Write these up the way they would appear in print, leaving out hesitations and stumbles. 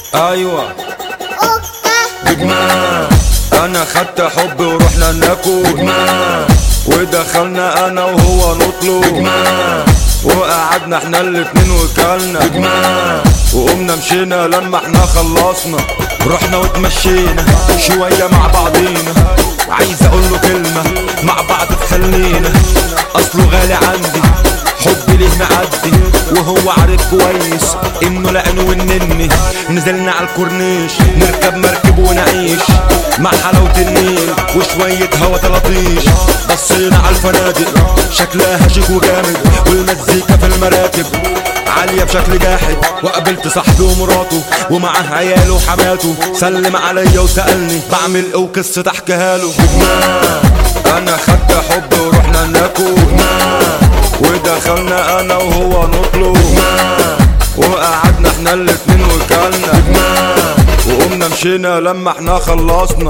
ايوه جماعة انا خدت حب ورحنا ناكل جماعة، ودخلنا انا وهو نطلب جماعة، وقعدنا احنا الاتنين وكلنا جماعة، وقمنا مشينا لما احنا خلصنا. رحنا واتمشينا شوية مع بعضينا، عايز اقوله كلمة مع بعض تخلينا، اصله غالي عندي حبي ليه معدي، وهو عارف كويس انه لقانه ونني. نزلنا على الكورنيش نركب مركب ونعيش مع حلاوة النيل وشوية هوا تلطيش. بصينا على الفنادق شكلها شيك وجامد، والمزيكا في المراكب عالية بشكل جاحد. وقابلت صاحبي ومراته ومعاه عياله وحماته، سلم عليا وسألني بعمل ايه وقصة احكيها له. انا خدت حب ورحنا ناكل، ودخلنا انا وهو نطلب، وقعدنا احنا الاتنين وكلنا، وقمنا مشينا لما احنا خلصنا.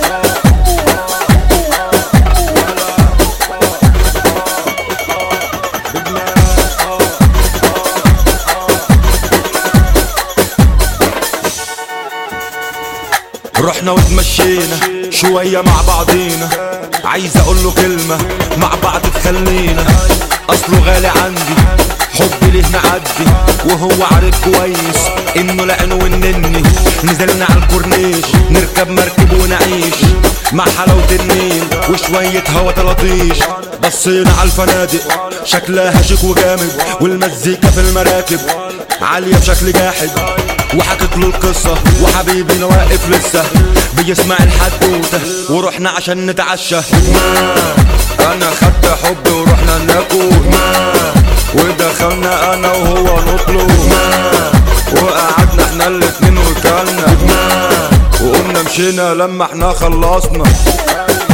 رحنا واتمشينا شوية مع بعضينا، عايز اقوله كلمة مع بعض تخلينا، اصله غالي عندي حبي ليه معدي، وهو عارف كويس انه لقانه ونني. نزلنا على الكورنيش نركب مركب ونعيش مع حلاوة النيل وشوية هوا تلطيش. بصينا على الفنادق شكلها شيك وجامد، والمزيكا في المراكب عالية بشكل جاحد. وحكيت له القصة وحبيبي واقف لسه بيسمع الحدوتة، ورحنا عشان نتعشى. انا خدت حب ورحنا ناكل، ودخلنا انا وهو نطلب، وقعدنا احنا الاتنين وكلنا، وقمنا مشينا لما احنا خلصنا.